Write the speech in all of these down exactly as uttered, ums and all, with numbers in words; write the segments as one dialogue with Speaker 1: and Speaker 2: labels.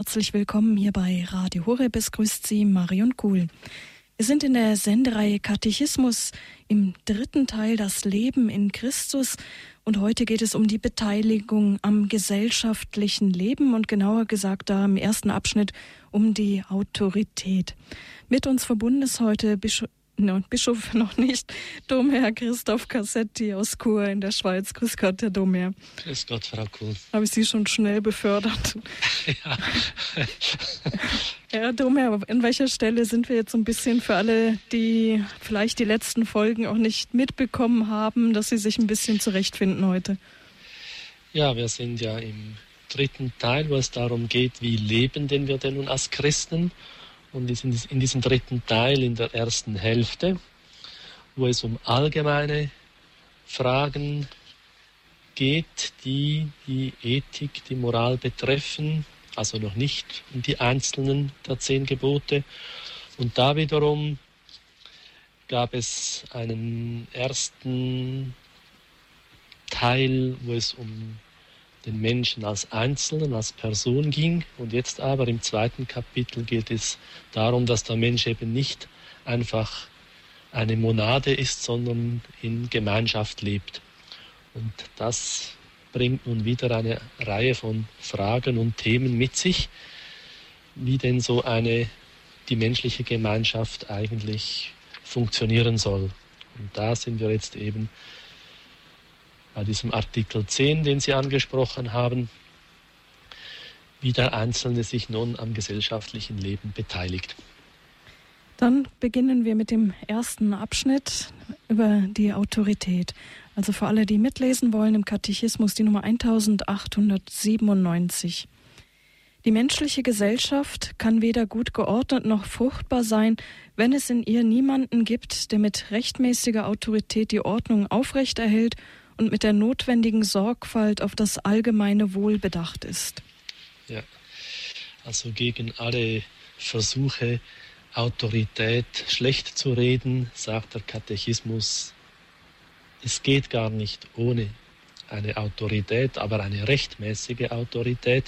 Speaker 1: Herzlich willkommen hier bei Radio Horeb. Es grüßt Sie Marion Kuhl. Wir sind in der Sendereihe Katechismus im dritten Teil Das Leben in Christus und heute geht es um die Beteiligung am gesellschaftlichen Leben und genauer gesagt da im ersten Abschnitt um die Autorität. Mit uns verbunden ist heute Bischof No, Bischof noch nicht, Domherr Christoph Cassetti aus Chur in der Schweiz. Grüß Gott, Herr Domherr.
Speaker 2: Grüß Gott, Frau Kuhl.
Speaker 1: Habe ich Sie schon schnell befördert?
Speaker 2: Ja.
Speaker 1: Herr Domherr, an welcher Stelle sind wir jetzt so ein bisschen für alle, die vielleicht die letzten Folgen auch nicht mitbekommen haben, dass Sie sich ein bisschen zurechtfinden heute?
Speaker 2: Ja, wir sind ja im dritten Teil, wo es darum geht, wie leben denn wir denn nun als Christen? Und in diesem dritten Teil, in der ersten Hälfte, wo es um allgemeine Fragen geht, die die Ethik, die Moral betreffen, also noch nicht um die einzelnen der zehn Gebote. Und da wiederum gab es einen ersten Teil, wo es um den Menschen als Einzelnen, als Person ging. Und jetzt aber im zweiten Kapitel geht es darum, dass der Mensch eben nicht einfach eine Monade ist, sondern in Gemeinschaft lebt. Und das bringt nun wieder eine Reihe von Fragen und Themen mit sich, wie denn so eine, die menschliche Gemeinschaft eigentlich funktionieren soll. Und da sind wir jetzt eben bei diesem Artikel zehn, den Sie angesprochen haben, wie der Einzelne sich nun am gesellschaftlichen Leben beteiligt.
Speaker 1: Dann beginnen wir mit dem ersten Abschnitt über die Autorität. Also für alle, die mitlesen wollen, im Katechismus die Nummer eintausendachthundertsiebenundneunzig. Die menschliche Gesellschaft kann weder gut geordnet noch fruchtbar sein, wenn es in ihr niemanden gibt, der mit rechtmäßiger Autorität die Ordnung aufrechterhält und mit der notwendigen Sorgfalt auf das allgemeine Wohl bedacht ist.
Speaker 2: Ja, also gegen alle Versuche, Autorität schlecht zu reden, sagt der Katechismus, es geht gar nicht ohne eine Autorität, aber eine rechtmäßige Autorität,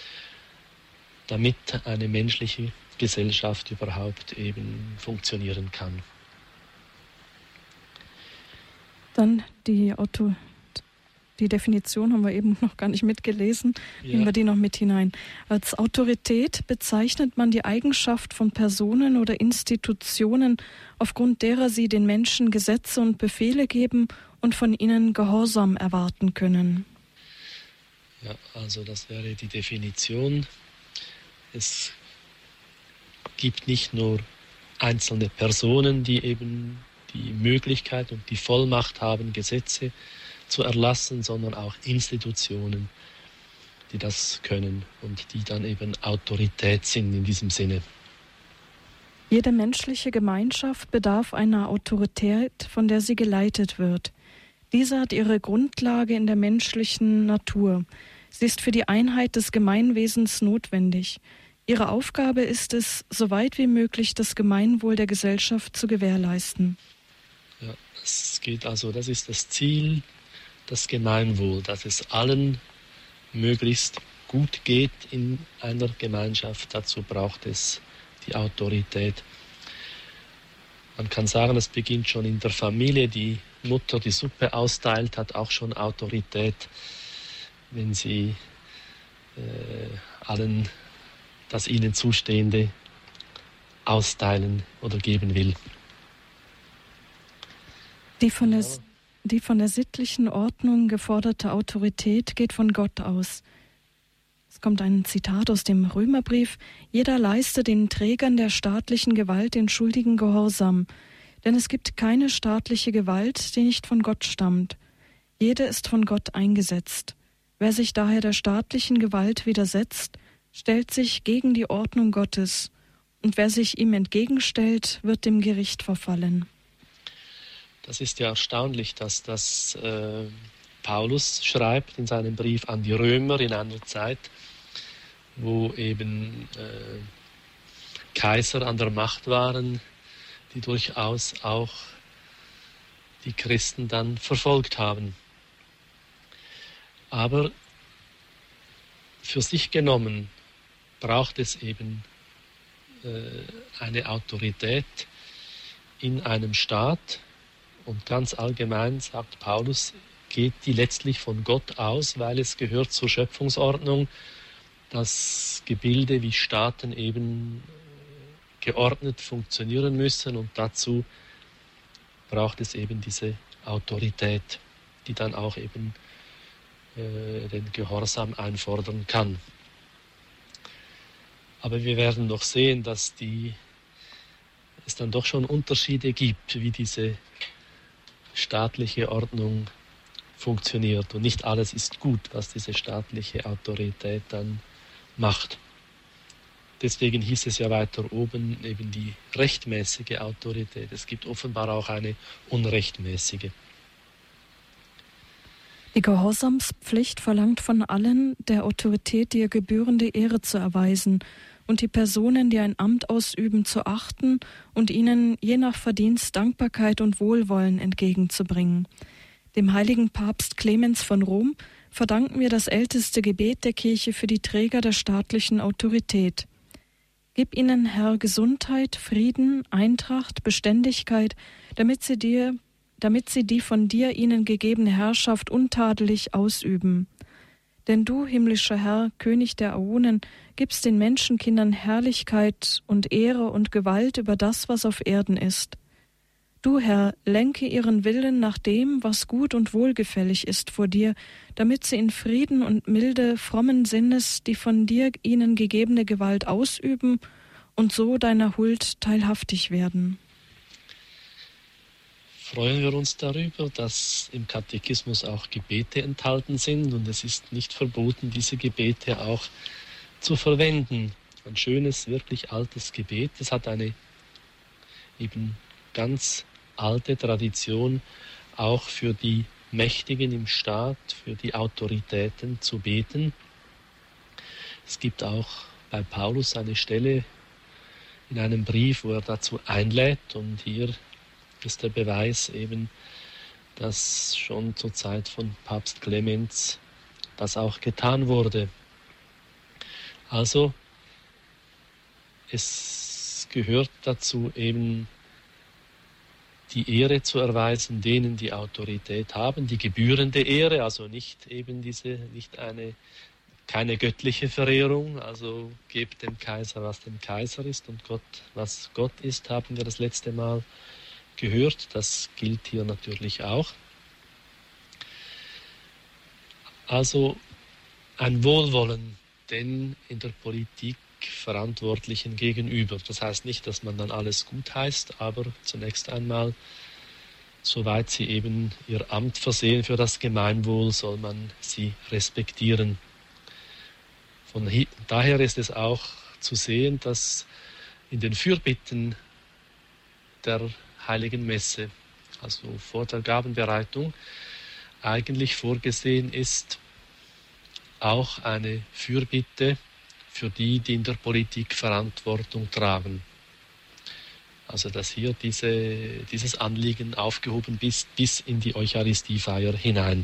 Speaker 2: damit eine menschliche Gesellschaft überhaupt eben funktionieren kann.
Speaker 1: Dann die Auto, die Definition haben wir eben noch gar nicht mitgelesen.
Speaker 2: Ja.
Speaker 1: Nehmen wir die noch mit hinein. Als Autorität bezeichnet man die Eigenschaft von Personen oder Institutionen, aufgrund derer sie den Menschen Gesetze und Befehle geben und von ihnen Gehorsam erwarten können.
Speaker 2: Ja, also das wäre die Definition. Es gibt nicht nur einzelne Personen, die eben die Möglichkeit und die Vollmacht haben, Gesetze zu erlassen, sondern auch Institutionen, die das können und die dann eben Autorität sind in diesem Sinne.
Speaker 1: Jede menschliche Gemeinschaft bedarf einer Autorität, von der sie geleitet wird. Diese hat ihre Grundlage in der menschlichen Natur. Sie ist für die Einheit des Gemeinwesens notwendig. Ihre Aufgabe ist es, so weit wie möglich das Gemeinwohl der Gesellschaft zu gewährleisten.
Speaker 2: Ja, es geht also, das ist das Ziel, das Gemeinwohl, dass es allen möglichst gut geht in einer Gemeinschaft. Dazu braucht es die Autorität. Man kann sagen, es beginnt schon in der Familie. Die Mutter, die Suppe austeilt, hat auch schon Autorität, wenn sie äh, allen das ihnen Zustehende austeilen oder geben will.
Speaker 1: Die von, der, die von der sittlichen Ordnung geforderte Autorität geht von Gott aus. Es kommt ein Zitat aus dem Römerbrief: Jeder leiste den Trägern der staatlichen Gewalt den schuldigen Gehorsam, denn es gibt keine staatliche Gewalt, die nicht von Gott stammt. Jede ist von Gott eingesetzt. Wer sich daher der staatlichen Gewalt widersetzt, stellt sich gegen die Ordnung Gottes, und wer sich ihm entgegenstellt, wird dem Gericht verfallen.
Speaker 2: Das ist ja erstaunlich, dass das äh, Paulus schreibt in seinem Brief an die Römer in einer Zeit, wo eben äh, Kaiser an der Macht waren, die durchaus auch die Christen dann verfolgt haben. Aber für sich genommen braucht es eben äh, eine Autorität in einem Staat. Und ganz allgemein, sagt Paulus, geht die letztlich von Gott aus, weil es gehört zur Schöpfungsordnung, dass Gebilde wie Staaten eben geordnet funktionieren müssen, und dazu braucht es eben diese Autorität, die dann auch eben äh, den Gehorsam einfordern kann. Aber wir werden noch sehen, dass die, es dann doch schon Unterschiede gibt, wie diese staatliche Ordnung funktioniert. Und nicht alles ist gut, was diese staatliche Autorität dann macht. Deswegen hieß es ja weiter oben eben die rechtmäßige Autorität. Es gibt offenbar auch eine unrechtmäßige.
Speaker 1: Die Gehorsamspflicht verlangt von allen, der Autorität die ihr gebührende Ehre zu erweisen und die Personen, die ein Amt ausüben, zu achten und ihnen je nach Verdienst Dankbarkeit und Wohlwollen entgegenzubringen. Dem heiligen Papst Clemens von Rom verdanken wir das älteste Gebet der Kirche für die Träger der staatlichen Autorität. Gib ihnen, Herr, Gesundheit, Frieden, Eintracht, Beständigkeit, damit sie dir, damit sie die von dir ihnen gegebene Herrschaft untadelig ausüben. Denn du, himmlischer Herr, König der Äonen, gibst den Menschenkindern Herrlichkeit und Ehre und Gewalt über das, was auf Erden ist. Du, Herr, lenke ihren Willen nach dem, was gut und wohlgefällig ist vor dir, damit sie in Frieden und Milde frommen Sinnes die von dir ihnen gegebene Gewalt ausüben und so deiner Huld teilhaftig werden.
Speaker 2: Freuen wir uns darüber, dass im Katechismus auch Gebete enthalten sind, und es ist nicht verboten, diese Gebete auch zu verwenden. Ein schönes, wirklich altes Gebet. Es hat eine eben ganz alte Tradition, auch für die Mächtigen im Staat, für die Autoritäten zu beten. Es gibt auch bei Paulus eine Stelle in einem Brief, wo er dazu einlädt, und hier ist der Beweis eben, dass schon zur Zeit von Papst Clemens das auch getan wurde. Also es gehört dazu eben die Ehre zu erweisen, denen die Autorität haben, die gebührende Ehre, also nicht eben diese, nicht eine, keine göttliche Verehrung, also gebt dem Kaiser, was dem Kaiser ist, und Gott, was Gott ist, haben wir das letzte Mal gehört. Das gilt hier natürlich auch. Also ein Wohlwollen den in der Politik Verantwortlichen gegenüber. Das heißt nicht, dass man dann alles gut heißt, aber zunächst einmal, soweit sie eben ihr Amt versehen für das Gemeinwohl, soll man sie respektieren. Von hier, daher ist es auch zu sehen, dass in den Fürbitten der Heiligen Messe, also vor der Gabenbereitung, eigentlich vorgesehen ist auch eine Fürbitte für die, die in der Politik Verantwortung tragen. Also dass hier diese, dieses Anliegen aufgehoben ist bis in die Eucharistiefeier hinein.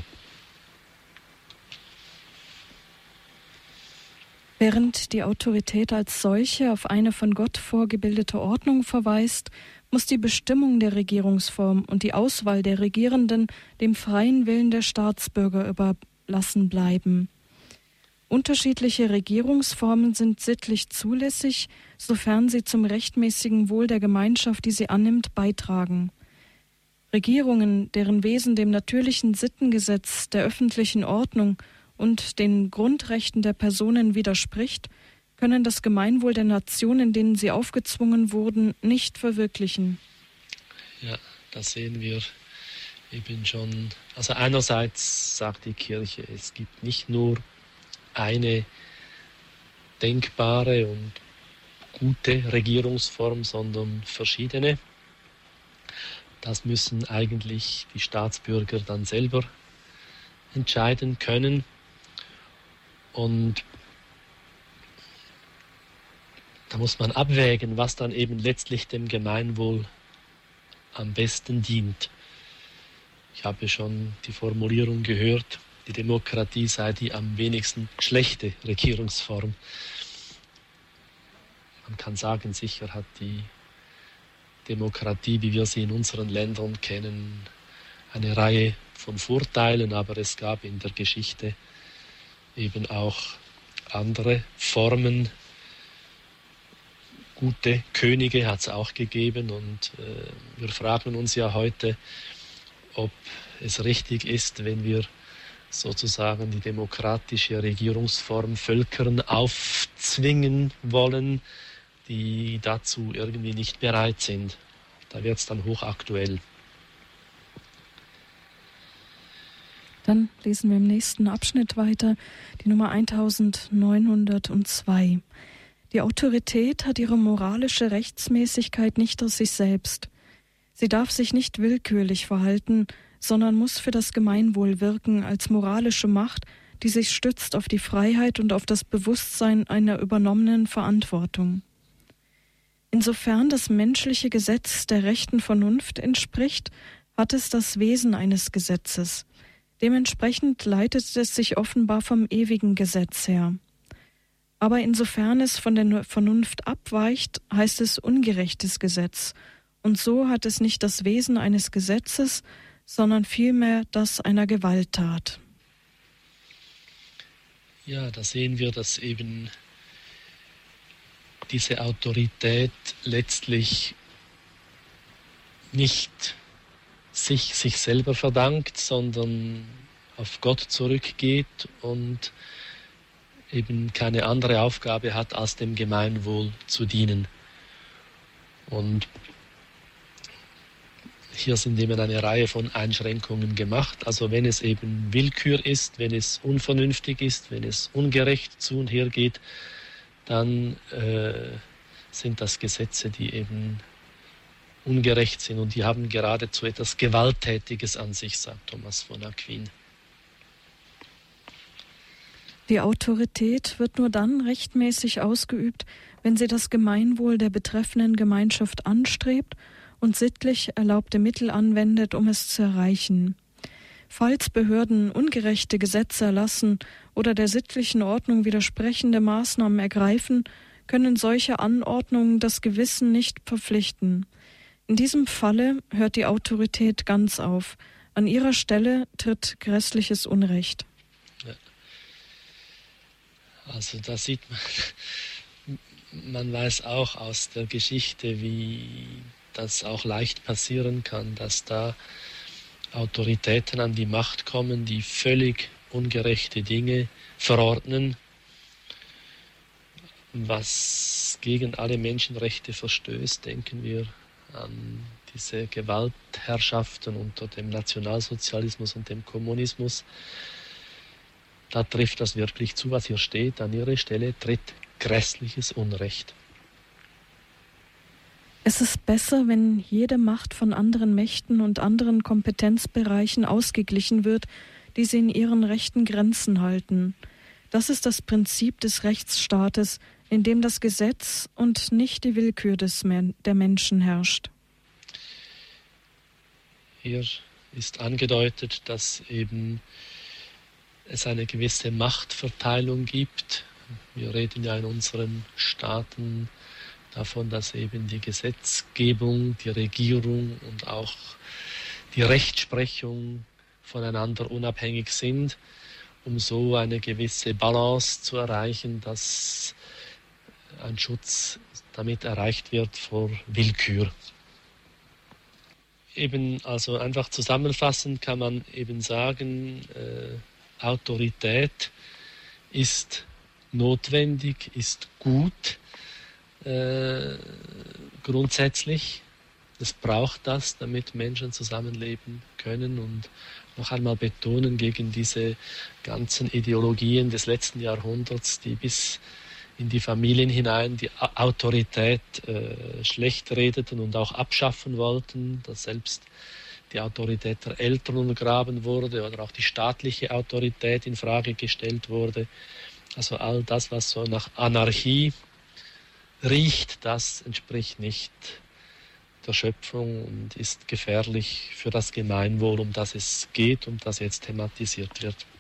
Speaker 1: Während die Autorität als solche auf eine von Gott vorgebildete Ordnung verweist, muss die Bestimmung der Regierungsform und die Auswahl der Regierenden dem freien Willen der Staatsbürger überlassen bleiben. Unterschiedliche Regierungsformen sind sittlich zulässig, sofern sie zum rechtmäßigen Wohl der Gemeinschaft, die sie annimmt, beitragen. Regierungen, deren Wesen dem natürlichen Sittengesetz, der öffentlichen Ordnung und den Grundrechten der Personen widerspricht, können das Gemeinwohl der Nation, in denen sie aufgezwungen wurden, nicht verwirklichen.
Speaker 2: Ja, das sehen wir eben schon. Also einerseits sagt die Kirche, es gibt nicht nur eine denkbare und gute Regierungsform, sondern verschiedene. Das müssen eigentlich die Staatsbürger dann selber entscheiden können. Und da muss man abwägen, was dann eben letztlich dem Gemeinwohl am besten dient. Ich habe schon die Formulierung gehört, die Demokratie sei die am wenigsten schlechte Regierungsform. man kann sagen, sicher hat die Demokratie, wie wir sie in unseren Ländern kennen, eine Reihe von Vorteilen, aber es gab in der Geschichte eben auch andere Formen. Gute Könige hat es auch gegeben und äh, wir fragen uns ja heute, ob es richtig ist, wenn wir sozusagen die demokratische Regierungsform Völkern aufzwingen wollen, die dazu irgendwie nicht bereit sind. Da wird es dann hochaktuell.
Speaker 1: Dann lesen wir im nächsten Abschnitt weiter, die Nummer neunzehnhundertzwei. Die Autorität hat ihre moralische Rechtsmäßigkeit nicht aus sich selbst. Sie darf sich nicht willkürlich verhalten, sondern muss für das Gemeinwohl wirken als moralische Macht, die sich stützt auf die Freiheit und auf das Bewusstsein einer übernommenen Verantwortung. Insofern das menschliche Gesetz der rechten Vernunft entspricht, hat es das Wesen eines Gesetzes. Dementsprechend leitet es sich offenbar vom ewigen Gesetz her. Aber insofern es von der Vernunft abweicht, heißt es ungerechtes Gesetz. Und so hat es nicht das Wesen eines Gesetzes, sondern vielmehr das einer Gewalttat.
Speaker 2: Ja, da sehen wir, dass eben diese Autorität letztlich nicht sich, sich selber verdankt, sondern auf Gott zurückgeht und eben keine andere Aufgabe hat, als dem Gemeinwohl zu dienen. Und hier sind eben eine Reihe von Einschränkungen gemacht. Also wenn es eben Willkür ist, wenn es unvernünftig ist, wenn es ungerecht zu und her geht, dann äh, sind das Gesetze, die eben ungerecht sind und die haben geradezu etwas Gewalttätiges an sich, sagt Thomas von Aquin.
Speaker 1: Die Autorität wird nur dann rechtmäßig ausgeübt, wenn sie das Gemeinwohl der betreffenden Gemeinschaft anstrebt und sittlich erlaubte Mittel anwendet, um es zu erreichen. Falls Behörden ungerechte Gesetze erlassen oder der sittlichen Ordnung widersprechende Maßnahmen ergreifen, können solche Anordnungen das Gewissen nicht verpflichten. In diesem Falle hört die Autorität ganz auf. An ihrer Stelle tritt grässliches Unrecht.
Speaker 2: Ja. Also da sieht man, man weiß auch aus der Geschichte, wie das auch leicht passieren kann, dass da Autoritäten an die Macht kommen, die völlig ungerechte Dinge verordnen, was gegen alle Menschenrechte verstößt. Denken wir an diese Gewaltherrschaften unter dem Nationalsozialismus und dem Kommunismus. Da trifft das wirklich zu, was hier steht. An ihre Stelle tritt grässliches Unrecht.
Speaker 1: Es ist besser, wenn jede Macht von anderen Mächten und anderen Kompetenzbereichen ausgeglichen wird, die sie in ihren rechten Grenzen halten. Das ist das Prinzip des Rechtsstaates, in dem das Gesetz und nicht die Willkür des Men- der Menschen herrscht.
Speaker 2: Hier ist angedeutet, dass eben es eine gewisse Machtverteilung gibt. Wir reden ja in unseren Staaten davon, dass eben die Gesetzgebung, die Regierung und auch die Rechtsprechung voneinander unabhängig sind, um so eine gewisse Balance zu erreichen, dass ein Schutz damit erreicht wird vor Willkür. Eben, also einfach zusammenfassend kann man eben sagen, äh, Autorität ist notwendig, ist gut, äh, grundsätzlich. Es braucht das, damit Menschen zusammenleben können und noch einmal betonen gegen diese ganzen Ideologien des letzten Jahrhunderts, die bis in die Familien hinein die Autorität äh, schlecht redeten und auch abschaffen wollten, dass selbst die Autorität der Eltern untergraben wurde oder auch die staatliche Autorität in Frage gestellt wurde. Also all das, was so nach Anarchie riecht, das entspricht nicht der Schöpfung und ist gefährlich für das Gemeinwohl, um das es geht und das jetzt thematisiert wird.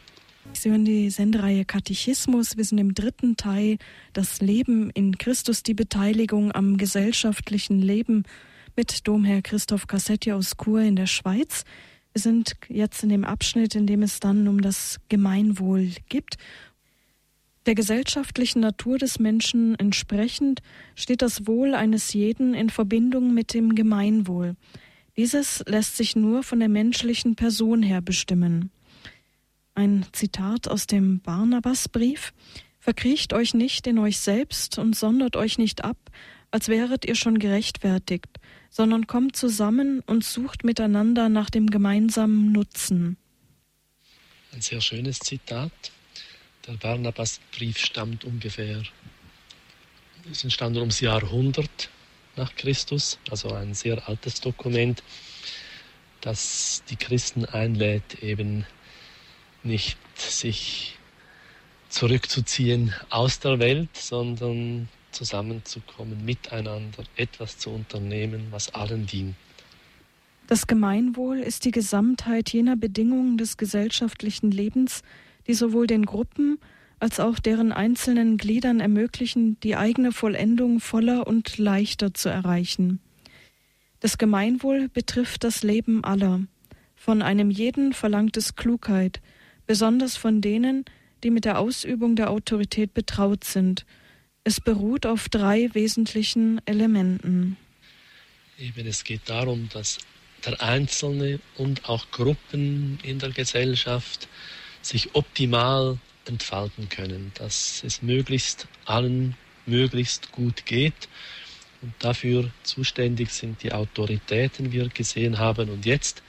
Speaker 1: Sie hören die Sendereihe Katechismus. Wir sind im dritten Teil, das Leben in Christus, die Beteiligung am gesellschaftlichen Leben mit Domherr Christoph Cassetti aus Chur in der Schweiz. Wir sind jetzt in dem Abschnitt, in dem es dann um das Gemeinwohl geht. Der gesellschaftlichen Natur des Menschen entsprechend steht das Wohl eines jeden in Verbindung mit dem Gemeinwohl. Dieses lässt sich nur von der menschlichen Person her bestimmen. Ein Zitat aus dem Barnabasbrief: Verkriecht euch nicht in euch selbst und sondert euch nicht ab, als wäret ihr schon gerechtfertigt, sondern kommt zusammen und sucht miteinander nach dem gemeinsamen Nutzen.
Speaker 2: Ein sehr schönes Zitat. Der Barnabasbrief stammt ungefähr, es entstand ums Jahr hundert nach Christus, also ein sehr altes Dokument, das die Christen einlädt, eben nicht sich zurückzuziehen aus der Welt, sondern zusammenzukommen, miteinander etwas zu unternehmen, was allen dient.
Speaker 1: Das Gemeinwohl ist die Gesamtheit jener Bedingungen des gesellschaftlichen Lebens, die sowohl den Gruppen als auch deren einzelnen Gliedern ermöglichen, die eigene Vollendung voller und leichter zu erreichen. Das Gemeinwohl betrifft das Leben aller. Von einem jeden verlangt es Klugheit, besonders von denen, die mit der Ausübung der Autorität betraut sind. Es beruht auf drei wesentlichen Elementen.
Speaker 2: Eben, es geht darum, dass der Einzelne und auch Gruppen in der Gesellschaft sich optimal entfalten können, dass es möglichst allen möglichst gut geht. Und dafür zuständig sind die Autoritäten, wie wir gesehen haben. Und jetzt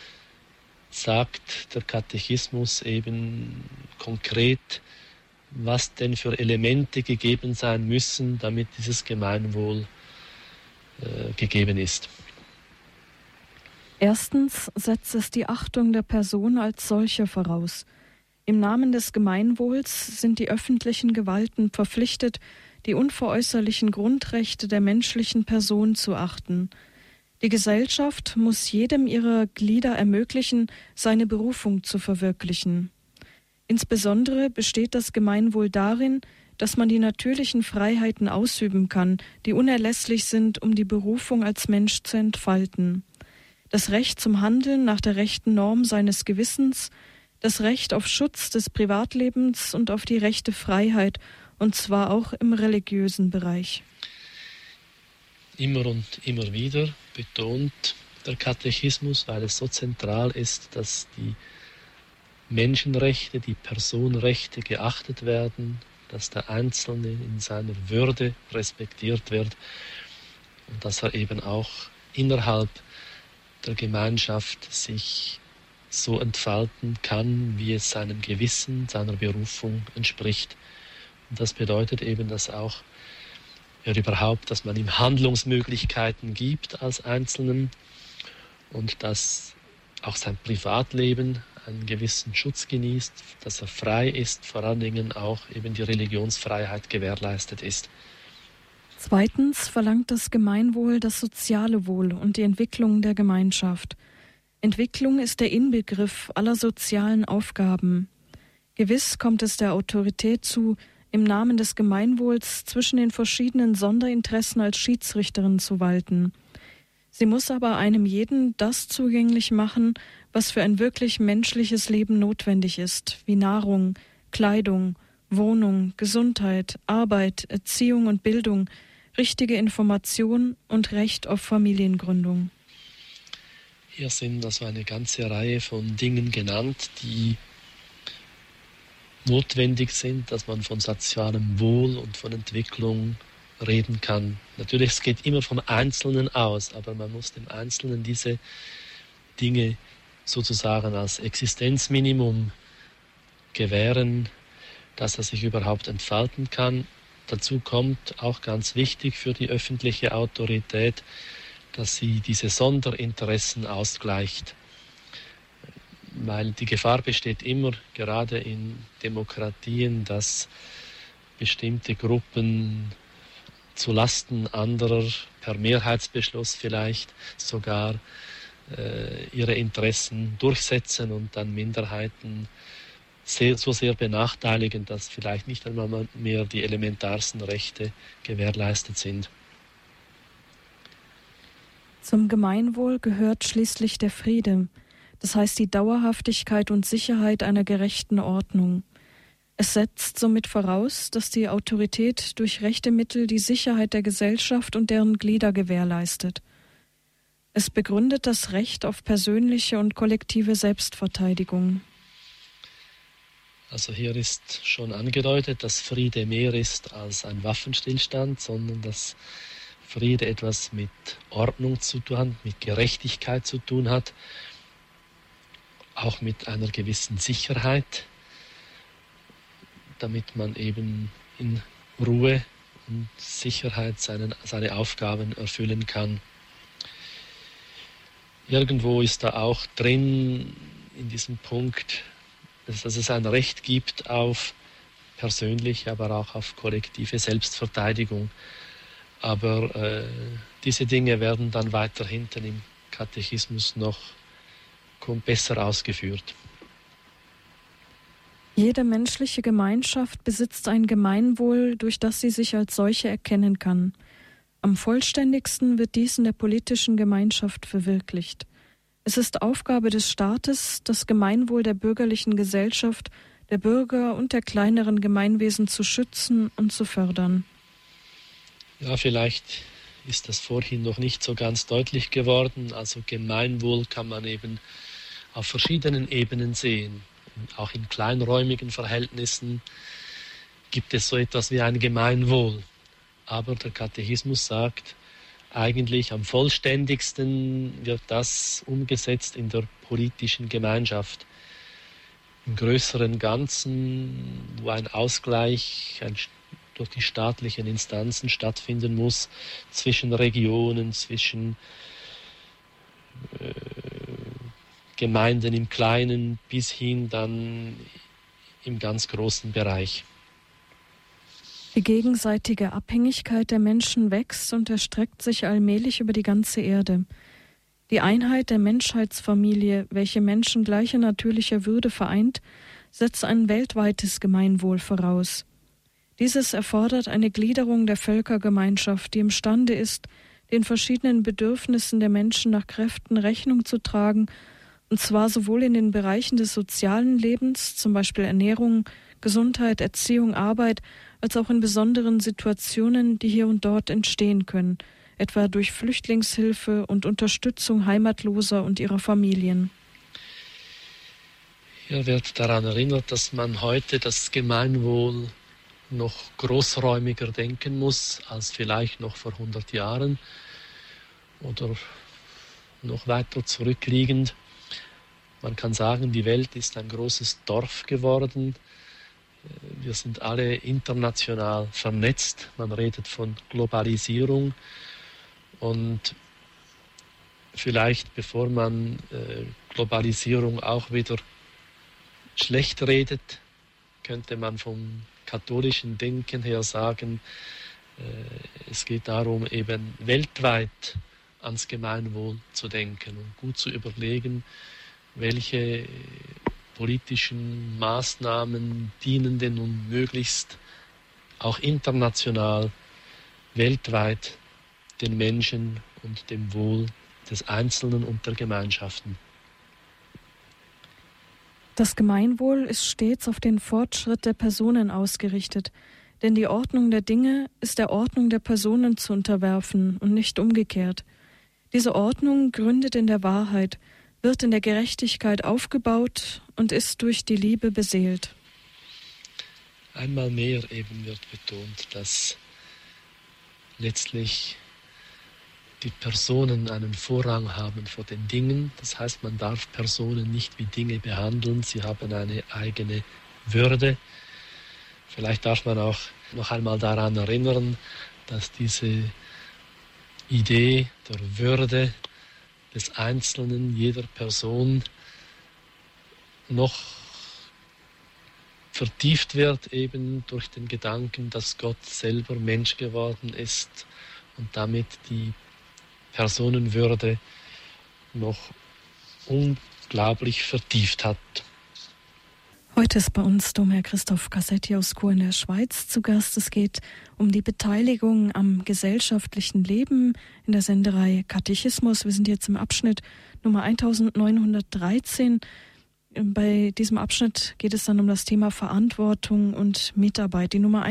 Speaker 2: sagt der Katechismus eben konkret, was denn für Elemente gegeben sein müssen, damit dieses Gemeinwohl äh, gegeben ist.
Speaker 1: Erstens setzt es die Achtung der Person als solche voraus. Im Namen des Gemeinwohls sind die öffentlichen Gewalten verpflichtet, die unveräußerlichen Grundrechte der menschlichen Person zu achten. Die Gesellschaft muss jedem ihrer Glieder ermöglichen, seine Berufung zu verwirklichen. Insbesondere besteht das Gemeinwohl darin, dass man die natürlichen Freiheiten ausüben kann, die unerlässlich sind, um die Berufung als Mensch zu entfalten. Das Recht zum Handeln nach der rechten Norm seines Gewissens, das Recht auf Schutz des Privatlebens und auf die rechte Freiheit, und zwar auch im religiösen Bereich.
Speaker 2: Immer und immer wieder betont der Katechismus, weil es so zentral ist, dass die Menschenrechte, die Personenrechte geachtet werden, dass der Einzelne in seiner Würde respektiert wird und dass er eben auch innerhalb der Gemeinschaft sich so entfalten kann, wie es seinem Gewissen, seiner Berufung entspricht. Und das bedeutet eben, dass auch ja, überhaupt, dass man ihm Handlungsmöglichkeiten gibt als Einzelnen und dass auch sein Privatleben einen gewissen Schutz genießt, dass er frei ist, vor allen Dingen auch eben die Religionsfreiheit gewährleistet ist.
Speaker 1: Zweitens verlangt das Gemeinwohl das soziale Wohl und die Entwicklung der Gemeinschaft. Entwicklung ist der Inbegriff aller sozialen Aufgaben. Gewiss kommt es der Autorität zu, im Namen des Gemeinwohls zwischen den verschiedenen Sonderinteressen als Schiedsrichterin zu walten. Sie muss aber einem jeden das zugänglich machen, was für ein wirklich menschliches Leben notwendig ist, wie Nahrung, Kleidung, Wohnung, Gesundheit, Arbeit, Erziehung und Bildung, richtige Information und Recht auf Familiengründung.
Speaker 2: Hier sind also eine ganze Reihe von Dingen genannt, die notwendig sind, dass man von sozialem Wohl und von Entwicklung reden kann. Natürlich, es geht immer vom Einzelnen aus, aber man muss dem Einzelnen diese Dinge sozusagen als Existenzminimum gewähren, dass er sich überhaupt entfalten kann. Dazu kommt auch ganz wichtig für die öffentliche Autorität, dass sie diese Sonderinteressen ausgleicht. Weil die Gefahr besteht immer, gerade in Demokratien, dass bestimmte Gruppen zu Lasten anderer, per Mehrheitsbeschluss vielleicht sogar äh, ihre Interessen durchsetzen und dann Minderheiten sehr, so sehr benachteiligen, dass vielleicht nicht einmal mehr die elementarsten Rechte gewährleistet sind.
Speaker 1: Zum Gemeinwohl gehört schließlich der Friede, das heißt die Dauerhaftigkeit und Sicherheit einer gerechten Ordnung. Es setzt somit voraus, dass die Autorität durch rechte Mittel die Sicherheit der Gesellschaft und deren Glieder gewährleistet. Es begründet das Recht auf persönliche und kollektive Selbstverteidigung.
Speaker 2: Also hier ist schon angedeutet, dass Friede mehr ist als ein Waffenstillstand, sondern dass Friede etwas mit Ordnung zu tun hat, mit Gerechtigkeit zu tun hat, auch mit einer gewissen Sicherheit, damit man eben in Ruhe und Sicherheit seinen, seine Aufgaben erfüllen kann. Irgendwo ist da auch drin in diesem Punkt, dass es ein Recht gibt auf persönliche, aber auch auf kollektive Selbstverteidigung. Aber äh, diese Dinge werden dann weiter hinten im Katechismus noch besser ausgeführt.
Speaker 1: Jede menschliche Gemeinschaft besitzt ein Gemeinwohl, durch das sie sich als solche erkennen kann. Am vollständigsten wird dies in der politischen Gemeinschaft verwirklicht. Es ist Aufgabe des Staates, das Gemeinwohl der bürgerlichen Gesellschaft, der Bürger und der kleineren Gemeinwesen zu schützen und zu fördern.
Speaker 2: Ja, vielleicht ist das vorhin noch nicht so ganz deutlich geworden. Also Gemeinwohl kann man eben auf verschiedenen Ebenen sehen. Auch in kleinräumigen Verhältnissen gibt es so etwas wie ein Gemeinwohl. Aber der Katechismus sagt, eigentlich am vollständigsten wird das umgesetzt in der politischen Gemeinschaft. Im größeren Ganzen, wo ein Ausgleich ein, durch die staatlichen Instanzen stattfinden muss, zwischen Regionen, zwischen äh, Gemeinden im Kleinen bis hin dann im ganz großen Bereich.
Speaker 1: Die gegenseitige Abhängigkeit der Menschen wächst und erstreckt sich allmählich über die ganze Erde. Die Einheit der Menschheitsfamilie, welche Menschen gleicher natürlicher Würde vereint, setzt ein weltweites Gemeinwohl voraus. Dieses erfordert eine Gliederung der Völkergemeinschaft, die imstande ist, den verschiedenen Bedürfnissen der Menschen nach Kräften Rechnung zu tragen, und zwar sowohl in den Bereichen des sozialen Lebens, zum Beispiel Ernährung, Gesundheit, Erziehung, Arbeit, als auch in besonderen Situationen, die hier und dort entstehen können, etwa durch Flüchtlingshilfe und Unterstützung Heimatloser und ihrer Familien.
Speaker 2: Hier wird daran erinnert, dass man heute das Gemeinwohl noch großräumiger denken muss als vielleicht noch vor hundert Jahren oder noch weiter zurückliegend. Man kann sagen, die Welt ist ein großes Dorf geworden. Wir sind alle international vernetzt. Man redet von Globalisierung. Und vielleicht, bevor man äh, Globalisierung auch wieder schlecht redet, könnte man vom katholischen Denken her sagen, äh, es geht darum, eben weltweit ans Gemeinwohl zu denken und gut zu überlegen, welche politischen Maßnahmen dienen denn nun möglichst auch international, weltweit den Menschen und dem Wohl des Einzelnen und der Gemeinschaften.
Speaker 1: Das Gemeinwohl ist stets auf den Fortschritt der Personen ausgerichtet, denn die Ordnung der Dinge ist der Ordnung der Personen zu unterwerfen und nicht umgekehrt. Diese Ordnung gründet in der Wahrheit, wird in der Gerechtigkeit aufgebaut und ist durch die Liebe beseelt.
Speaker 2: Einmal mehr eben wird betont, dass letztlich die Personen einen Vorrang haben vor den Dingen. Das heißt, man darf Personen nicht wie Dinge behandeln. Sie haben eine eigene Würde. Vielleicht darf man auch noch einmal daran erinnern, dass diese Idee der Würde des Einzelnen, jeder Person noch vertieft wird eben durch den Gedanken, dass Gott selber Mensch geworden ist und damit die Personenwürde noch unglaublich vertieft hat.
Speaker 1: Heute ist bei uns Domherr Christoph Cassetti aus Chur in der Schweiz zu Gast. Es geht um die Beteiligung am gesellschaftlichen Leben in der Sendereihe Katechismus. Wir sind jetzt im Abschnitt Nummer neunzehnhundertdreizehn. Bei diesem Abschnitt geht es dann um das Thema Verantwortung und Mitarbeit, die Nummer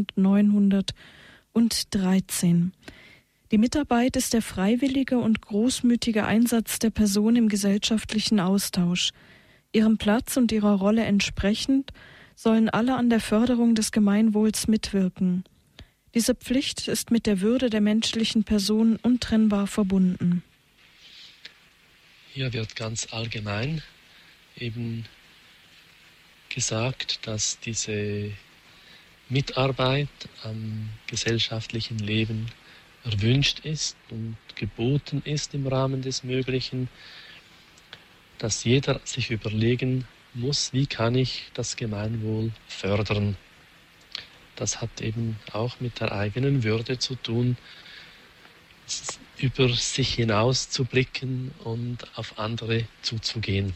Speaker 1: neunzehnhundertdreizehn. Die Mitarbeit ist der freiwillige und großmütige Einsatz der Person im gesellschaftlichen Austausch. Ihrem Platz und ihrer Rolle entsprechend sollen alle an der Förderung des Gemeinwohls mitwirken. Diese Pflicht ist mit der Würde der menschlichen Person untrennbar verbunden.
Speaker 2: Hier wird ganz allgemein eben gesagt, dass diese Mitarbeit am gesellschaftlichen Leben erwünscht ist und geboten ist im Rahmen des Möglichen, dass jeder sich überlegen muss, wie kann ich das Gemeinwohl fördern. Das hat eben auch mit der eigenen Würde zu tun, über sich hinaus zu blicken und auf andere zuzugehen.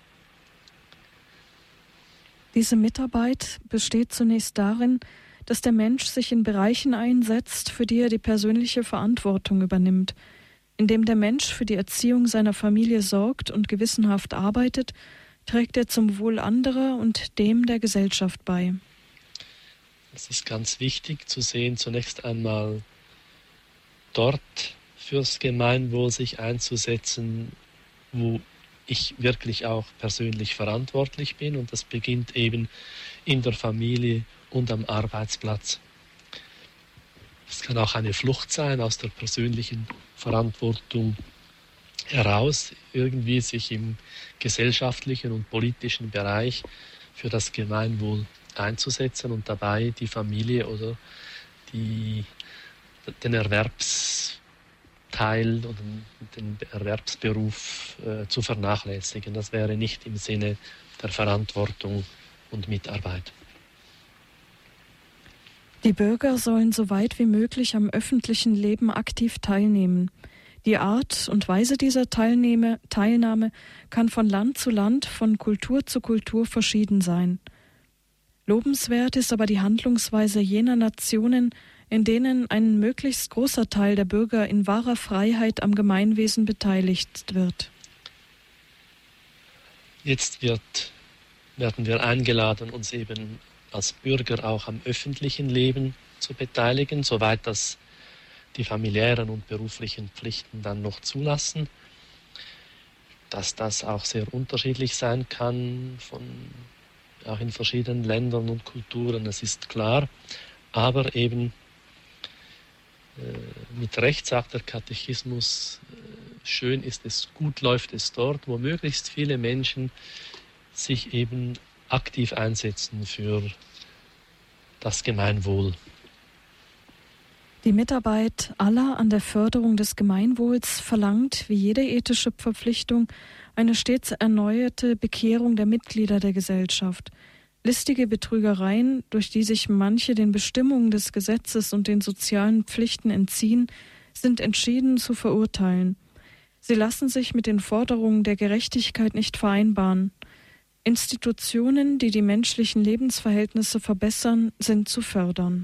Speaker 1: Diese Mitarbeit besteht zunächst darin, dass der Mensch sich in Bereichen einsetzt, für die er die persönliche Verantwortung übernimmt. Indem der Mensch für die Erziehung seiner Familie sorgt und gewissenhaft arbeitet, trägt er zum Wohl anderer und dem der Gesellschaft bei.
Speaker 2: Es ist ganz wichtig zu sehen, zunächst einmal dort fürs Gemeinwohl sich einzusetzen, wo ich wirklich auch persönlich verantwortlich bin, und das beginnt eben in der Familie und am Arbeitsplatz. Es kann auch eine Flucht sein aus der persönlichen Verantwortung heraus, irgendwie sich im gesellschaftlichen und politischen Bereich für das Gemeinwohl einzusetzen und dabei die Familie oder die, den Erwerbsteil oder den Erwerbsberuf äh, zu vernachlässigen. Das wäre nicht im Sinne der Verantwortung und Mitarbeit.
Speaker 1: Die Bürger sollen so weit wie möglich am öffentlichen Leben aktiv teilnehmen. Die Art und Weise dieser Teilnehme, Teilnahme kann von Land zu Land, von Kultur zu Kultur verschieden sein. Lobenswert ist aber die Handlungsweise jener Nationen, in denen ein möglichst großer Teil der Bürger in wahrer Freiheit am Gemeinwesen beteiligt wird.
Speaker 2: Jetzt wird, werden wir eingeladen, uns eben als Bürger auch am öffentlichen Leben zu beteiligen, soweit das die familiären und beruflichen Pflichten dann noch zulassen. Dass das auch sehr unterschiedlich sein kann, von, auch in verschiedenen Ländern und Kulturen, das ist klar. Aber eben äh, mit Recht sagt der Katechismus, äh, schön ist es, gut läuft es dort, wo möglichst viele Menschen sich eben aktiv einsetzen für das Gemeinwohl.
Speaker 1: Die Mitarbeit aller an der Förderung des Gemeinwohls verlangt, wie jede ethische Verpflichtung, eine stets erneuerte Bekehrung der Mitglieder der Gesellschaft. Listige Betrügereien, durch die sich manche den Bestimmungen des Gesetzes und den sozialen Pflichten entziehen, sind entschieden zu verurteilen. Sie lassen sich mit den Forderungen der Gerechtigkeit nicht vereinbaren. Institutionen, die die menschlichen Lebensverhältnisse verbessern, sind zu fördern.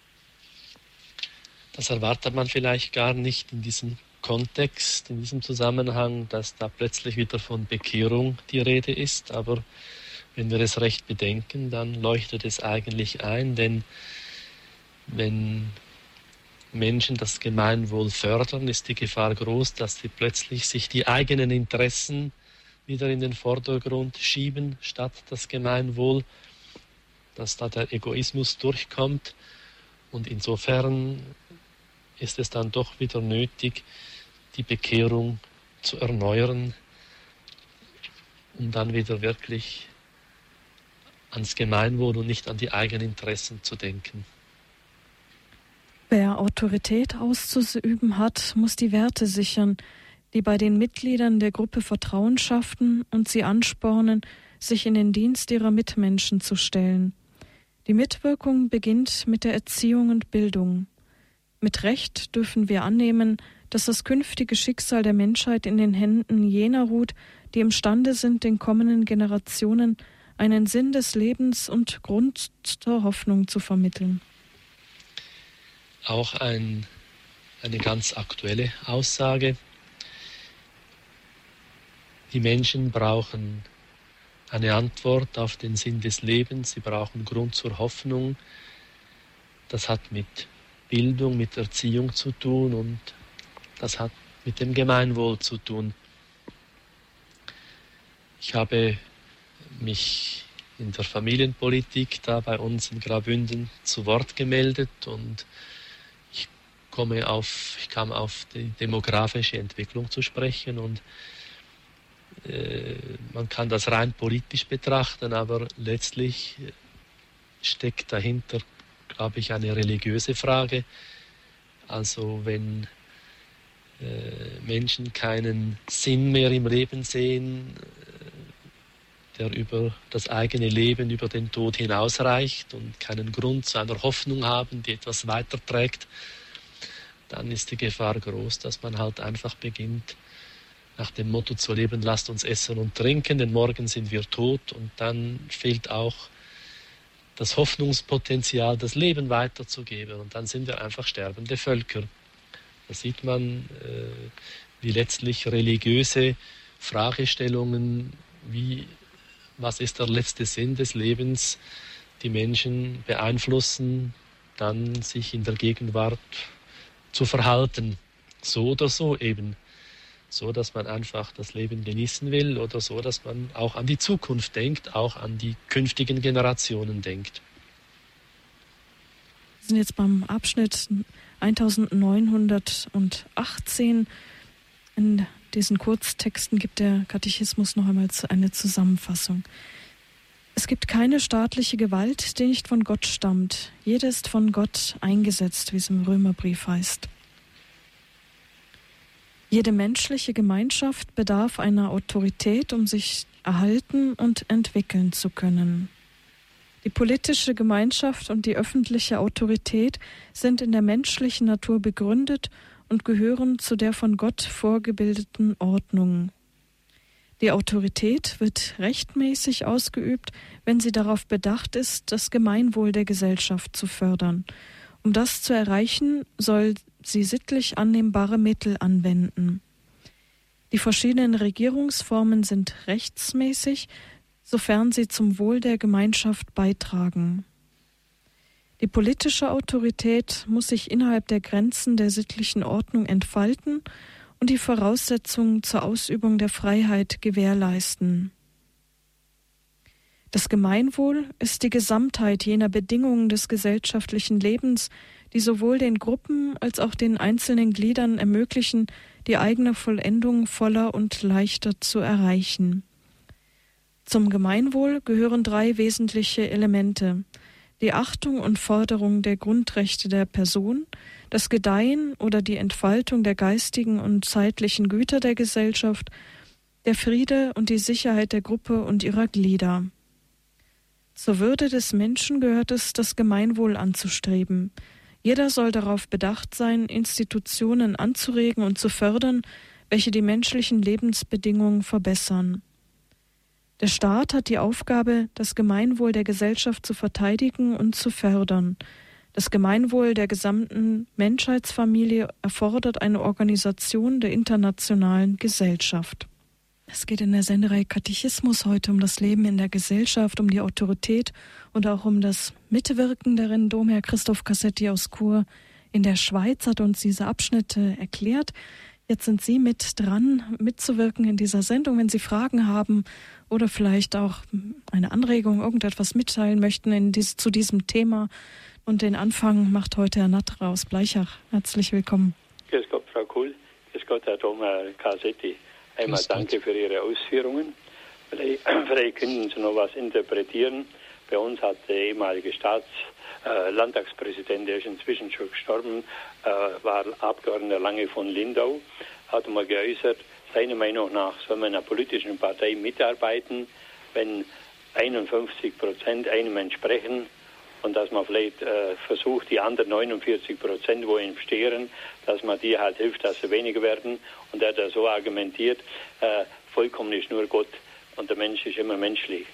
Speaker 2: Das erwartet man vielleicht gar nicht in diesem Kontext, in diesem Zusammenhang, dass da plötzlich wieder von Bekehrung die Rede ist. Aber wenn wir es recht bedenken, dann leuchtet es eigentlich ein, denn wenn Menschen das Gemeinwohl fördern, ist die Gefahr groß, dass sie plötzlich sich die eigenen Interessen wieder in den Vordergrund schieben, statt das Gemeinwohl, dass da der Egoismus durchkommt. Und insofern ist es dann doch wieder nötig, die Bekehrung zu erneuern, um dann wieder wirklich ans Gemeinwohl und nicht an die eigenen Interessen zu denken.
Speaker 1: Wer Autorität auszuüben hat, muss die Werte sichern, die bei den Mitgliedern der Gruppe Vertrauen schaffen und sie anspornen, sich in den Dienst ihrer Mitmenschen zu stellen. Die Mitwirkung beginnt mit der Erziehung und Bildung. Mit Recht dürfen wir annehmen, dass das künftige Schicksal der Menschheit in den Händen jener ruht, die imstande sind, den kommenden Generationen einen Sinn des Lebens und Grund zur Hoffnung zu vermitteln.
Speaker 2: Auch ein, eine ganz aktuelle Aussage. Die Menschen brauchen eine Antwort auf den Sinn des Lebens, sie brauchen Grund zur Hoffnung. Das hat mit Bildung, mit Erziehung zu tun und das hat mit dem Gemeinwohl zu tun. Ich habe mich in der Familienpolitik da bei uns in Graubünden zu Wort gemeldet und ich komme auf, ich kam auf die demografische Entwicklung zu sprechen und äh, man kann das rein politisch betrachten, aber letztlich steckt dahinter, glaube ich, eine religiöse Frage. Also wenn äh, Menschen keinen Sinn mehr im Leben sehen, der über das eigene Leben, über den Tod hinausreicht und keinen Grund zu einer Hoffnung haben, die etwas weiterträgt, dann ist die Gefahr groß, dass man halt einfach beginnt, nach dem Motto zu leben, lasst uns essen und trinken, denn morgen sind wir tot und dann fehlt auch das Hoffnungspotenzial, das Leben weiterzugeben und dann sind wir einfach sterbende Völker. Da sieht man, äh, wie letztlich religiöse Fragestellungen, wie was ist der letzte Sinn des Lebens, die Menschen beeinflussen, dann sich in der Gegenwart zu verhalten. So oder so eben. So, dass man einfach das Leben genießen will oder so, dass man auch an die Zukunft denkt, auch an die künftigen Generationen denkt.
Speaker 1: Wir sind jetzt beim Abschnitt neunzehnhundertachtzehn. In diesen Kurztexten gibt der Katechismus noch einmal eine Zusammenfassung. Es gibt keine staatliche Gewalt, die nicht von Gott stammt. Jede ist von Gott eingesetzt, wie es im Römerbrief heißt. Jede menschliche Gemeinschaft bedarf einer Autorität, um sich erhalten und entwickeln zu können. Die politische Gemeinschaft und die öffentliche Autorität sind in der menschlichen Natur begründet und gehören zu der von Gott vorgebildeten Ordnung. Die Autorität wird rechtmäßig ausgeübt, wenn sie darauf bedacht ist, das Gemeinwohl der Gesellschaft zu fördern. Um das zu erreichen, soll sie sittlich annehmbare Mittel anwenden. Die verschiedenen Regierungsformen sind rechtsmäßig, sofern sie zum Wohl der Gemeinschaft beitragen. Die politische Autorität muss sich innerhalb der Grenzen der sittlichen Ordnung entfalten und die Voraussetzungen zur Ausübung der Freiheit gewährleisten. Das Gemeinwohl ist die Gesamtheit jener Bedingungen des gesellschaftlichen Lebens, die sowohl den Gruppen als auch den einzelnen Gliedern ermöglichen, die eigene Vollendung voller und leichter zu erreichen. Zum Gemeinwohl gehören drei wesentliche Elemente: die Achtung und Förderung der Grundrechte der Person, das Gedeihen oder die Entfaltung der geistigen und zeitlichen Güter der Gesellschaft, der Friede und die Sicherheit der Gruppe und ihrer Glieder. Zur Würde des Menschen gehört es, das Gemeinwohl anzustreben. Jeder soll darauf bedacht sein, Institutionen anzuregen und zu fördern, welche die menschlichen Lebensbedingungen verbessern. Der Staat hat die Aufgabe, das Gemeinwohl der Gesellschaft zu verteidigen und zu fördern. Das Gemeinwohl der gesamten Menschheitsfamilie erfordert eine Organisation der internationalen Gesellschaft. Es geht in der Sendereihe Katechismus heute um das Leben in der Gesellschaft, um die Autorität und auch um das Mitwirken darin. Domherr Christoph Cassetti aus Chur in der Schweiz hat uns diese Abschnitte erklärt. Jetzt sind Sie mit dran, mitzuwirken in dieser Sendung. Wenn Sie Fragen haben oder vielleicht auch eine Anregung, irgendetwas mitteilen möchten in dies, zu diesem Thema. Und den Anfang macht heute Herr Natterer aus Bleichach. Herzlich willkommen.
Speaker 3: Grüß Gott, Frau Kuhl. Grüß Gott, Herr Domherr Cassetti. Einmal danke für Ihre Ausführungen. Vielleicht, vielleicht können Sie noch was interpretieren. Bei uns hat der ehemalige Staats, äh, Landtagspräsident, der ist inzwischen schon gestorben, äh, war Abgeordneter Lange von Lindau, hat mal geäußert, seiner Meinung nach soll man in einer politischen Partei mitarbeiten, wenn einundfünfzig Prozent einem entsprechen und dass man vielleicht äh, versucht, die anderen neunundvierzig Prozent, wo ihm stehren, dass man die halt hilft, dass sie weniger werden. Und er hat da so argumentiert, äh, vollkommen ist nur Gott und der Mensch ist immer menschlich.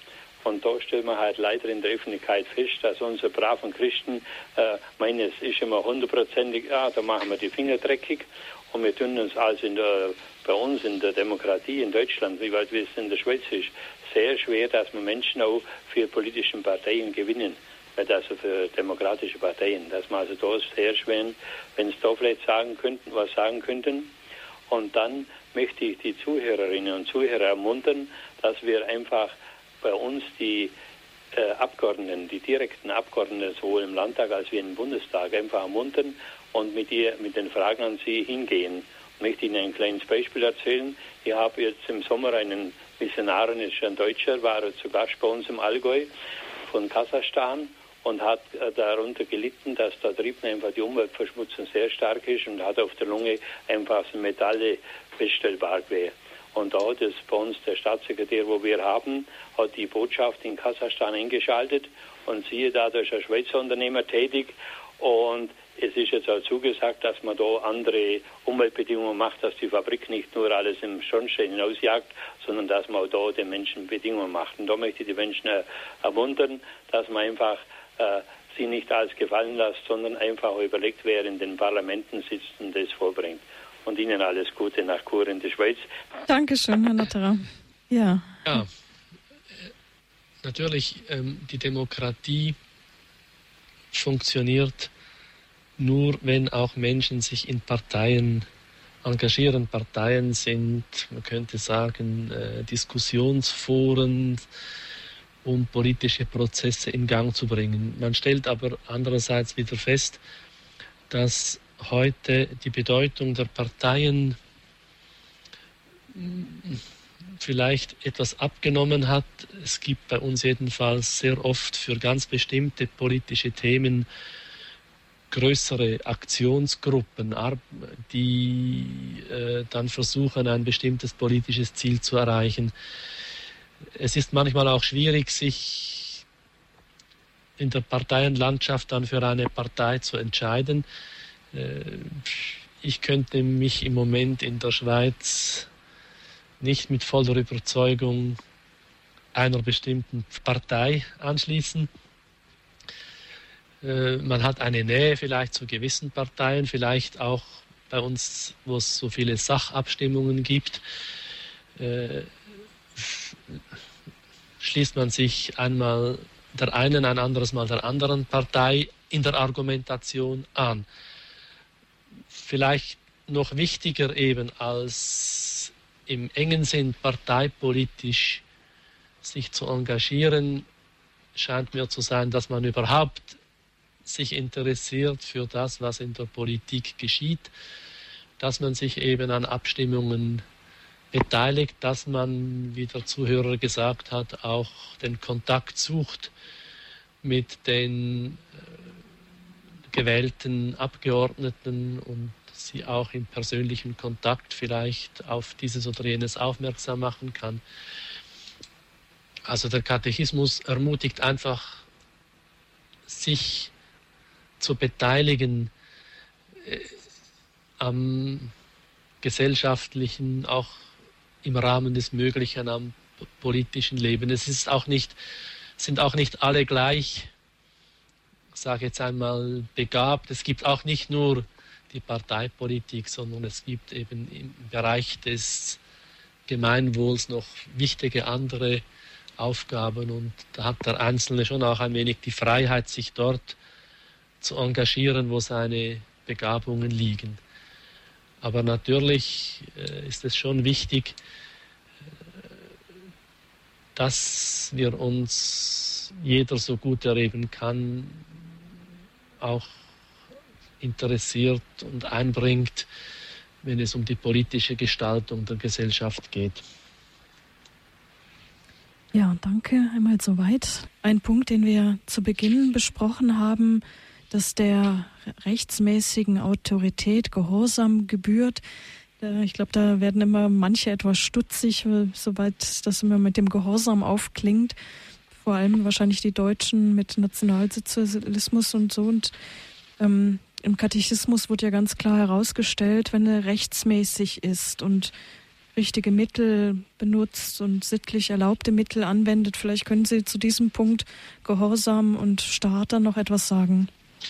Speaker 3: Und da stellt man halt leider in der Öffentlichkeit fest, dass unsere braven Christen äh, meinen, es ist immer hundertprozentig, ja, da machen wir die Finger dreckig. Und wir tun uns also in der, bei uns in der Demokratie in Deutschland, wie weit es in der Schweiz ist, sehr schwer, dass wir Menschen auch für politische Parteien gewinnen. Also für demokratische Parteien. Dass wir also da sehr schwer, wenn es da vielleicht sagen könnten, was sagen könnten. Und dann möchte ich die Zuhörerinnen und Zuhörer ermuntern, dass wir einfach bei uns die äh, Abgeordneten, die direkten Abgeordneten sowohl im Landtag als wie im Bundestag einfach ermuntern und mit ihr, mit den Fragen an sie hingehen. Ich möchte Ihnen ein kleines Beispiel erzählen. Ich habe jetzt im Sommer einen Missionar, ist ein Deutscher, war zu Gast bei uns im Allgäu von Kasachstan und hat äh, darunter gelitten, dass da drüben einfach die Umweltverschmutzung sehr stark ist und hat auf der Lunge einfach Metalle feststellbar wäre. Und da hat es bei uns der Staatssekretär, wo wir haben, hat die Botschaft in Kasachstan eingeschaltet und siehe da, da ist ein Schweizer Unternehmer tätig und es ist jetzt auch zugesagt, dass man da andere Umweltbedingungen macht, dass die Fabrik nicht nur alles im Schornstein hinausjagt, sondern dass man auch da den Menschen Bedingungen macht. Und da möchte ich die Menschen ermuntern, dass man einfach äh, sie nicht alles gefallen lässt, sondern einfach überlegt, wer in den Parlamenten sitzt und das vorbringt. Und Ihnen alles Gute nach Chur in die Schweiz.
Speaker 1: Dankeschön, Herr Natterer. Ja.
Speaker 2: Ja, natürlich, ähm, die Demokratie funktioniert nur, wenn auch Menschen sich in Parteien engagieren. Parteien sind, man könnte sagen, äh, Diskussionsforen, um politische Prozesse in Gang zu bringen. Man stellt aber andererseits wieder fest, dass heute die Bedeutung der Parteien vielleicht etwas abgenommen hat. Es gibt bei uns jedenfalls sehr oft für ganz bestimmte politische Themen größere Aktionsgruppen, die äh, dann versuchen, ein bestimmtes politisches Ziel zu erreichen. Es ist manchmal auch schwierig, sich in der Parteienlandschaft dann für eine Partei zu entscheiden. Ich könnte mich im Moment in der Schweiz nicht mit voller Überzeugung einer bestimmten Partei anschließen. Man hat eine Nähe vielleicht zu gewissen Parteien, vielleicht auch bei uns, wo es so viele Sachabstimmungen gibt, schließt man sich einmal der einen, ein anderes Mal der anderen Partei in der Argumentation an. Vielleicht noch wichtiger eben als im engen Sinn parteipolitisch sich zu engagieren, scheint mir zu sein, dass man überhaupt sich interessiert für das, was in der Politik geschieht, dass man sich eben an Abstimmungen beteiligt, dass man, wie der Zuhörer gesagt hat, auch den Kontakt sucht mit den gewählten Abgeordneten und sie auch im persönlichen Kontakt vielleicht auf dieses oder jenes aufmerksam machen kann. Also der Katechismus ermutigt einfach, sich zu beteiligen äh, am gesellschaftlichen, auch im Rahmen des Möglichen am politischen Leben. Es ist auch nicht, sind auch nicht alle gleich, ich sage jetzt einmal, begabt. Es gibt auch nicht nur die Parteipolitik, sondern es gibt eben im Bereich des Gemeinwohls noch wichtige andere Aufgaben und da hat der Einzelne schon auch ein wenig die Freiheit, sich dort zu engagieren, wo seine Begabungen liegen. Aber natürlich äh, ist es schon wichtig, äh, dass wir uns, jeder so gut er eben kann, auch interessiert und einbringt, wenn es um die politische Gestaltung der Gesellschaft geht.
Speaker 1: Ja, danke einmal soweit. Ein Punkt, den wir zu Beginn besprochen haben, dass der rechtsmäßigen Autorität Gehorsam gebührt. Ich glaube, da werden immer manche etwas stutzig, soweit das immer mit dem Gehorsam aufklingt. Vor allem wahrscheinlich die Deutschen mit Nationalsozialismus und so. Und ähm, im Katechismus wird ja ganz klar herausgestellt, wenn er rechtsmäßig ist. Und richtige Mittel benutzt und sittlich erlaubte Mittel anwendet. Vielleicht können Sie zu diesem Punkt Gehorsam und Staat dann noch etwas sagen.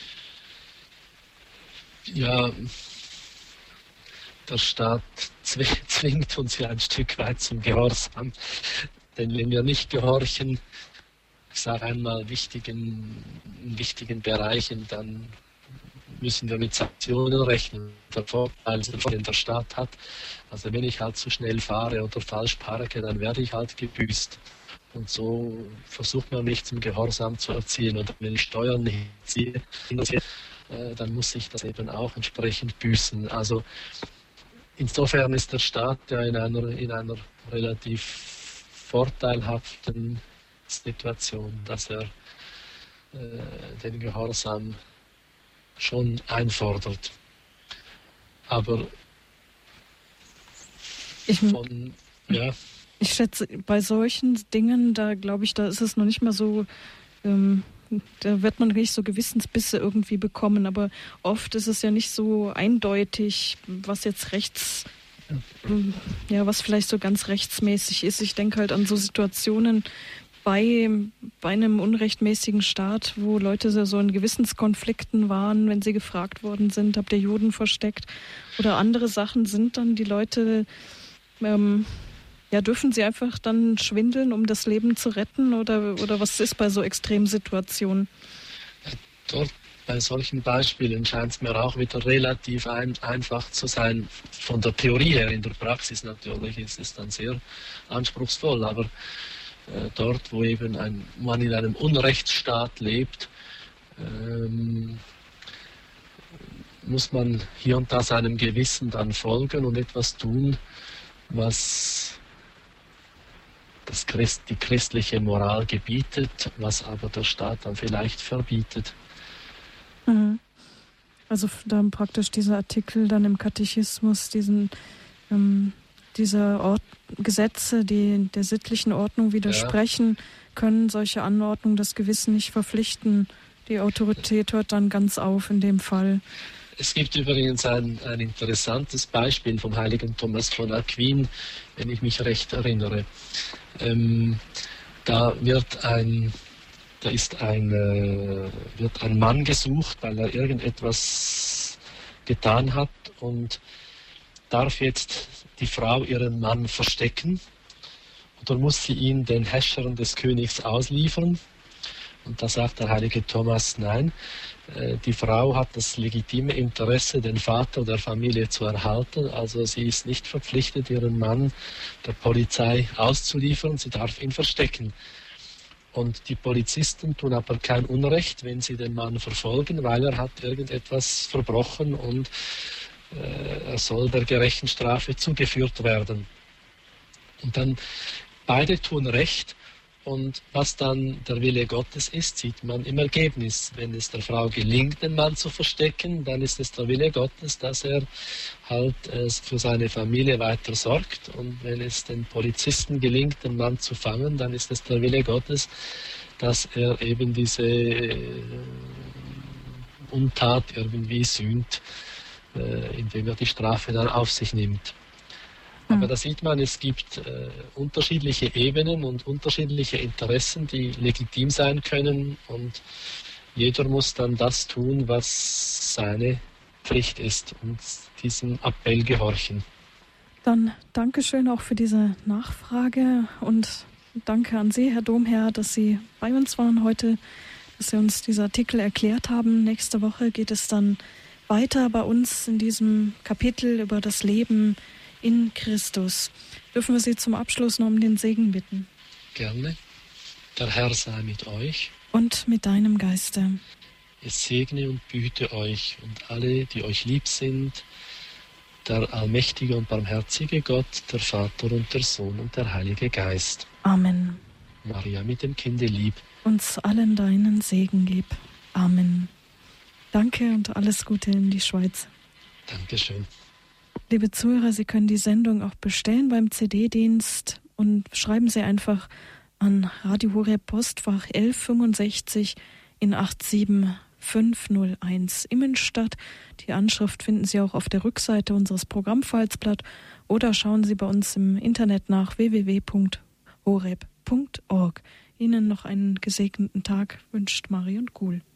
Speaker 2: Ja, der Staat zwingt uns ja ein Stück weit zum Gehorsam. Denn wenn wir nicht gehorchen, ich sage einmal, wichtigen, in wichtigen Bereichen, dann müssen wir mit Sanktionen rechnen. Der Vorteil, den der Staat hat, also wenn ich halt zu schnell fahre oder falsch parke, dann werde ich halt gebüßt. Und so versucht man mich zum Gehorsam zu erziehen. Und wenn ich Steuern nicht ziehe, dann muss ich das eben auch entsprechend büßen. Also insofern ist der Staat ja in einer, in einer relativ vorteilhaften Situation, dass er äh, den Gehorsam schon einfordert. Aber
Speaker 1: ich,
Speaker 2: von, ja.
Speaker 1: ich schätze, bei solchen Dingen, da glaube ich, da ist es noch nicht mal so, ähm, da wird man nicht so Gewissensbisse irgendwie bekommen, aber oft ist es ja nicht so eindeutig, was jetzt rechts, ja, was vielleicht so ganz rechtsmäßig ist. Ich denke halt an so Situationen bei, bei einem unrechtmäßigen Staat, wo Leute so in Gewissenskonflikten waren, wenn sie gefragt worden sind, habt ihr Juden versteckt oder andere Sachen, sind dann die Leute, ähm, ja, dürfen sie einfach dann schwindeln, um das Leben zu retten oder, oder was ist bei so Extremsituationen?
Speaker 2: Dort bei solchen Beispielen scheint es mir auch wieder relativ ein, einfach zu sein, von der Theorie her. In der Praxis natürlich ist es dann sehr anspruchsvoll, aber äh, dort, wo eben ein, man in einem Unrechtsstaat lebt, ähm, muss man hier und da seinem Gewissen dann folgen und etwas tun, was das Christ, die christliche Moral gebietet, was aber der Staat dann vielleicht verbietet.
Speaker 1: Also dann praktisch dieser Artikel dann im Katechismus, diesen, ähm, diese Ort, Gesetze, die der sittlichen Ordnung widersprechen, ja, können solche Anordnungen das Gewissen nicht verpflichten. Die Autorität hört dann ganz auf in dem Fall.
Speaker 2: Es gibt übrigens ein, ein interessantes Beispiel vom heiligen Thomas von Aquin, wenn ich mich recht erinnere. Ähm, da wird ein, da ist ein, äh, wird ein Mann gesucht, weil er irgendetwas getan hat und darf jetzt die Frau ihren Mann verstecken oder muss sie ihn den Herrschern des Königs ausliefern? Und da sagt der heilige Thomas, nein, die Frau hat das legitime Interesse, den Vater der Familie zu erhalten. Also sie ist nicht verpflichtet, ihren Mann der Polizei auszuliefern. Sie darf ihn verstecken. Und die Polizisten tun aber kein Unrecht, wenn sie den Mann verfolgen, weil er hat irgendetwas verbrochen und äh, er soll der gerechten Strafe zugeführt werden. Und dann beide tun Recht. Und was dann der Wille Gottes ist, sieht man im Ergebnis. Wenn es der Frau gelingt, den Mann zu verstecken, dann ist es der Wille Gottes, dass er halt äh, für seine Familie weiter sorgt. Und wenn es den Polizisten gelingt, den Mann zu fangen, dann ist es der Wille Gottes, dass er eben diese äh, Untat irgendwie sühnt, äh, indem er die Strafe dann auf sich nimmt. Aber da sieht man, es gibt äh, unterschiedliche Ebenen und unterschiedliche Interessen, die legitim sein können und jeder muss dann das tun, was seine Pflicht ist und diesem Appell gehorchen.
Speaker 1: Dann Dankeschön auch für diese Nachfrage und danke an Sie, Herr Domherr, dass Sie bei uns waren heute, dass Sie uns diese Artikel erklärt haben. Nächste Woche geht es dann weiter bei uns in diesem Kapitel über das Leben in Christus. Dürfen wir Sie zum Abschluss noch um den Segen bitten?
Speaker 2: Gerne. Der Herr sei mit euch.
Speaker 1: Und mit deinem Geiste.
Speaker 2: Es segne und behüte euch und alle, die euch lieb sind, der allmächtige und barmherzige Gott, der Vater und der Sohn und der Heilige Geist.
Speaker 1: Amen.
Speaker 2: Maria mit dem Kinde lieb.
Speaker 1: Uns allen deinen Segen gib. Amen. Danke und alles Gute in die Schweiz.
Speaker 2: Dankeschön.
Speaker 1: Liebe Zuhörer, Sie können die Sendung auch bestellen beim C D-Dienst und schreiben Sie einfach an Radio Horeb Postfach elf fünfundsechzig in acht sieben fünf null eins Immenstadt. Die Anschrift finden Sie auch auf der Rückseite unseres Programmfaltsblatt oder schauen Sie bei uns im Internet nach w w w punkt horeb punkt org. Ihnen noch einen gesegneten Tag wünscht Marion Kuhl.